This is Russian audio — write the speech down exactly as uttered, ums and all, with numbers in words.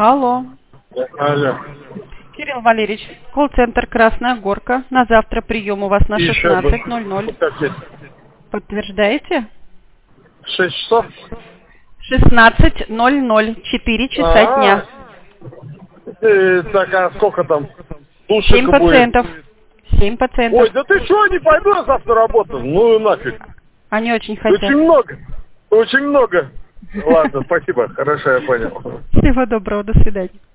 Алло. Алло. Кирилл Валерьевич, колл-центр «Красная Горка». На завтра прием у вас на Еще шестнадцать ноль ноль. Как есть? Подтверждаете? Шесть часов? шестнадцать ноль ноль. четыре часа дня. Э, так, а сколько там? Семь Душек будет? пациентов. Семь пациентов. Ой, да ты что, не пойду я завтра работать? Ну нафиг. Они очень хотят. Очень много. Очень много. Ладно, спасибо. Хорошо, я понял. Всего доброго, до свидания.